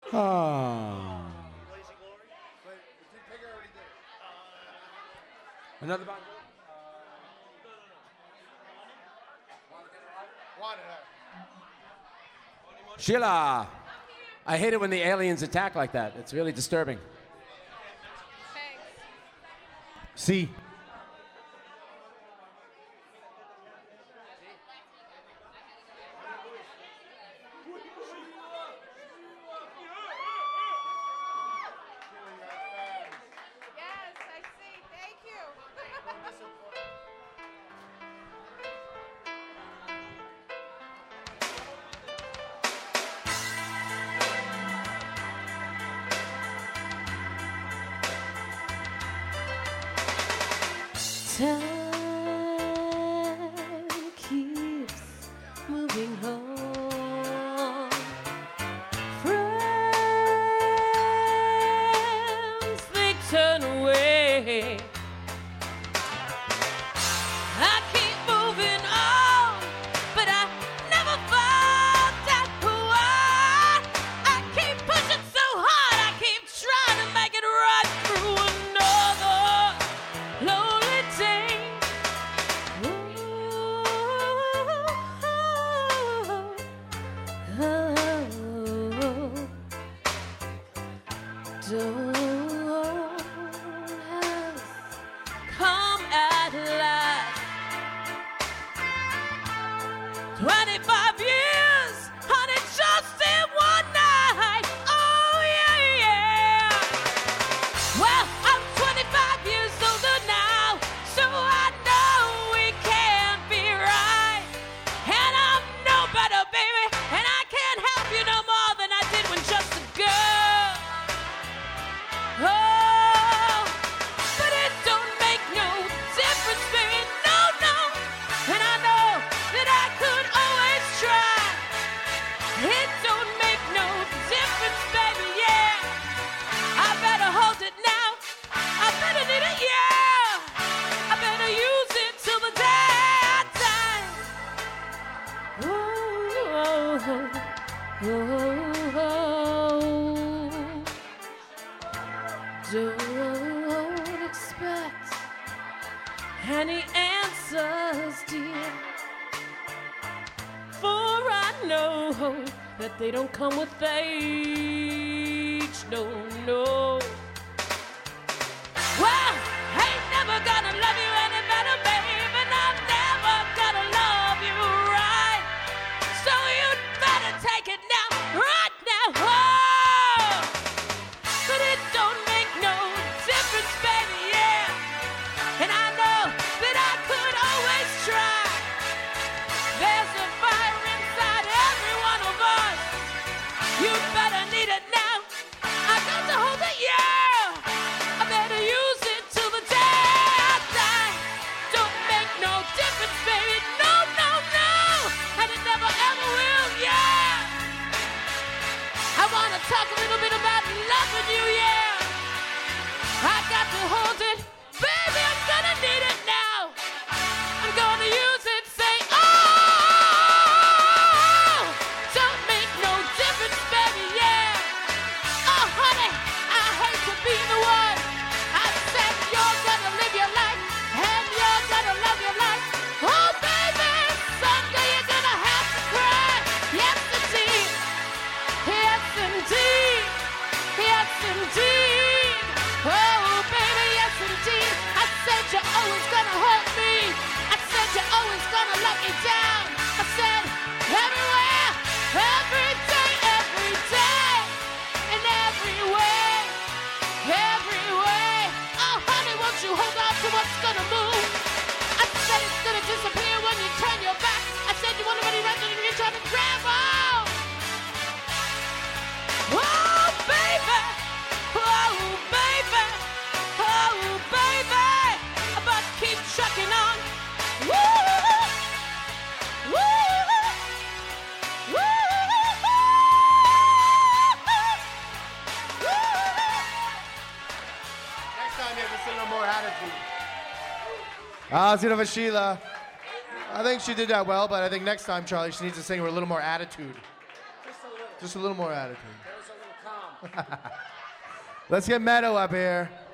Ah. Another Bon Jovi? Sheila, I hate it when the aliens attack like that. It's really disturbing. See. Time keeps moving on. Friends, they turn away. I keep moving on, but I never found out why. I keep pushing so hard, I keep trying to make it right through another lonely day. Don't have come at last. 25 years, honey, just in one night. Oh, yeah, yeah. Well, I'm 25 years older now, so I know we can't be right. And I'm no better, baby, and I can't help you no more than I did when just a girl. Oh, but it don't make no difference, baby, no, no. And I know that I could always try. It don't make no difference, baby, yeah. I better hold it now. I better need it, yeah. I better use it till the day I die. Don't expect any answers, dear. For I know that they don't come with age. No, no. Well, ain't never gonna love you any better, baby, and I'm never gonna love you right. So you'd better take it now, right now. Oh, but it don't make no difference, baby, yeah. And I know that I could always try. There's a fire inside every one of us. You better need it now. I got to hold it, yeah. I better use it till the day I die. Don't make no difference, baby. No, no, no. And it never ever will, yeah. I want to talk a little bit about loving you, yeah. I got to hold it. Baby, I'm gonna need it now. I'm gonna use it, say, oh, don't make no difference, baby, yeah. Oh, honey, I hate to be the one. I said you're gonna live your life, and you're gonna love your life. Oh, baby, someday you're gonna have to cry. Yes, indeed. Yes, indeed. Yes, indeed. Oh, baby, yes, indeed. I said you're always gonna hurt me. I said you're always gonna let me down. I said everywhere, every day, in every way, every way. Oh, honey, won't you hold on to what's gonna move? I said it's gonna disappear when you turn your back. I said you want to ready right and you're trying to grab on. Oh, baby. Oh, baby. Oh, baby. But keep trucking on. Woo! Woo! Woo! Next time you have to sing a more attitude. Zina Sheila. I think she did that well, but I think next time, Charlie, she needs to sing with a little more attitude. Just a little more attitude. That was a little calm. Let's get Meadow up here.